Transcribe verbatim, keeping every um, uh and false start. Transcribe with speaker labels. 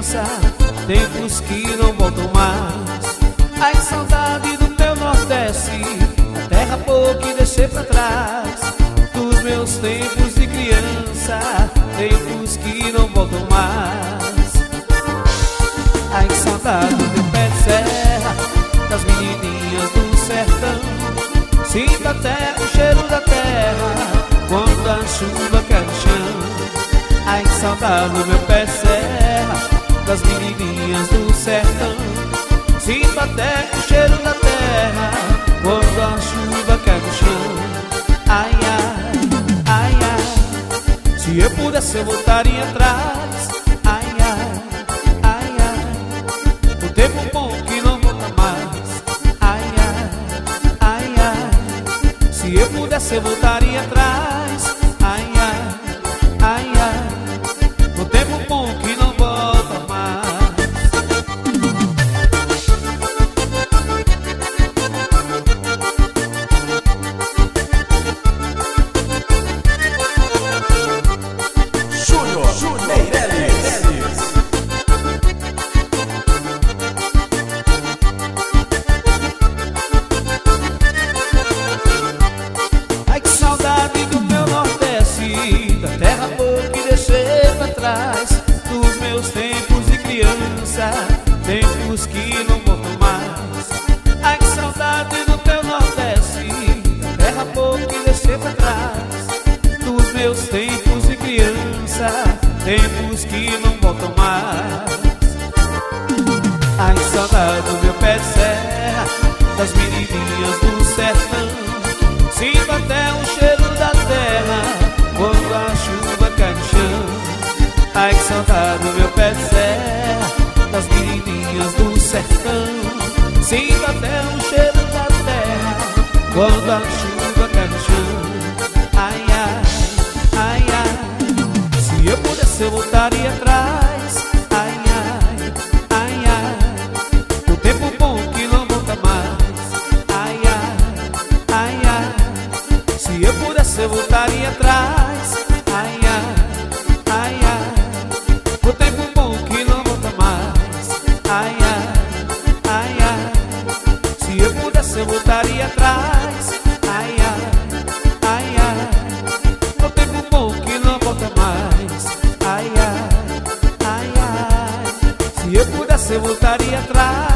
Speaker 1: criança, tempos que não voltam mais. Ai, saudade do teu Nordeste, a terra boa que deixei pra trás. Dos meus tempos de criança, tempos que não voltam mais. Ai, saudade do teu pé de serra, das menininhas do sertão. Sinto até o cheiro da terra quando a chuva cai no chão. Ai, que saudade do meu pé de serra, das menininhas do sertão. Sinto até o cheiro da terra quando a chuva cai no chão. Ai, ai, ai, ai, se eu pudesse eu voltaria atrás. Ai, ai, ai, ai, o tempo bom que não volta mais. Ai, ai, ai, ai, se eu pudesse eu voltaria atrás. Ai, ai, ai, ai, o tempo bom que não volta mais.
Speaker 2: Júnior Meirelles.
Speaker 1: Ai, que saudade do meu Nordeste, da terra boa que deixei pra trás. Dos meus tempos de criança, tempos que não voltam mais. Ai, que saudade do teu Nordeste, da terra boa que deixei pra trás. Dos meus tempos de criança, tempos que não voltam mais. Ai, que saudade do meu pé de serra, das menininhas do sertão. Sinto até o cheiro da terra quando a chuva cai no chão. Ai, que saudade do meu pé de serra, das menininhas do sertão. Sinto até o cheiro da terra quando a chuva cai no chão. Ai, ai, ai, ai, se eu pudesse eu voltaria atrás. Ai, ai, ai, ai, o tempo bom que não volta mais. Ai, ai, ai, ai, se eu pudesse eu voltaria atrás. Ai, ai, ai, ai, o tempo bom que não volta mais. Ai, ai, ai, ai, se eu pudesse eu voltaria atrás. Ai, ai, ai, ai, o tempo bom que não volta mais. Ai, ai, ai, ai, se eu pudesse eu voltaria atrás.